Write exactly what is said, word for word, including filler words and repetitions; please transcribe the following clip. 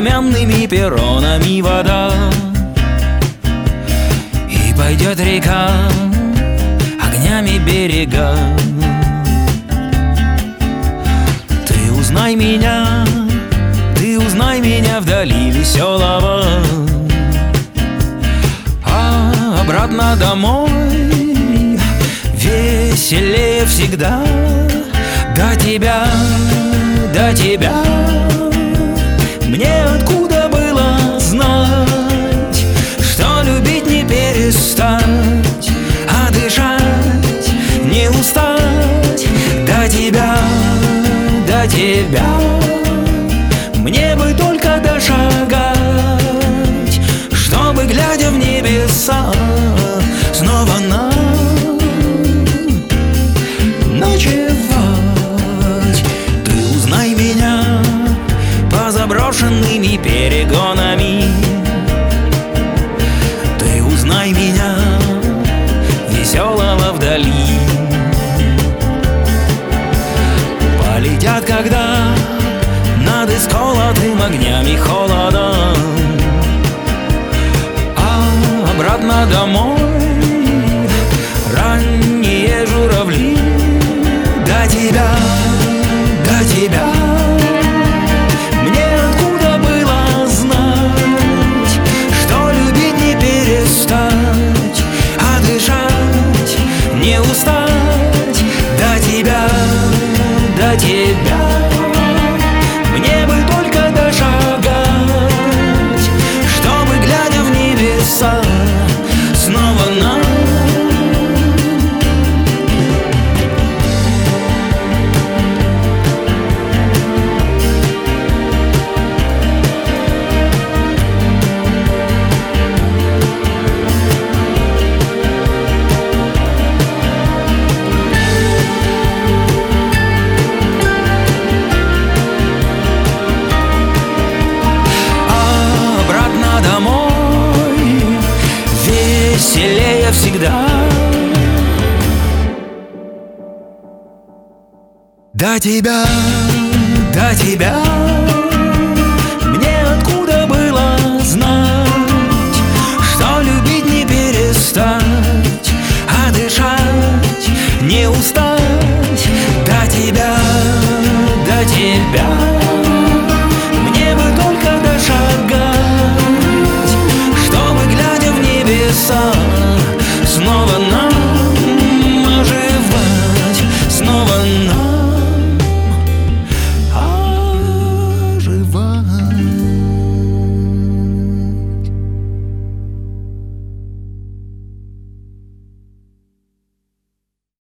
румяными перронами вода, и пойдет река огнями берега. Ты узнай меня, ты узнай меня вдали веселого, а обратно домой веселее всегда. До тебя, до тебя мне откуда было знать, что любить не перестать, а дышать не устать. До тебя, до тебя мне бы только дошагать, чтобы, глядя в небеса, снова на ночевать. Ты узнай меня по заброшенными перегонами, ты узнай меня веселого вдали. Полетят, когда над исколотым огнями холодом, а обратно домой ранние журавли. До тебя, до тебя мне откуда было знать, что любить не перестать, а дышать не устать. До тебя, до тебя мне бы только дошагать, чтобы, глядя в небеса, снова на веселее всегда. До тебя, до тебя мне откуда было знать, что любить не перестать, а дышать не устать. До тебя, до тебя мне бы только дошагать, чтобы, глядя в небеса, снова на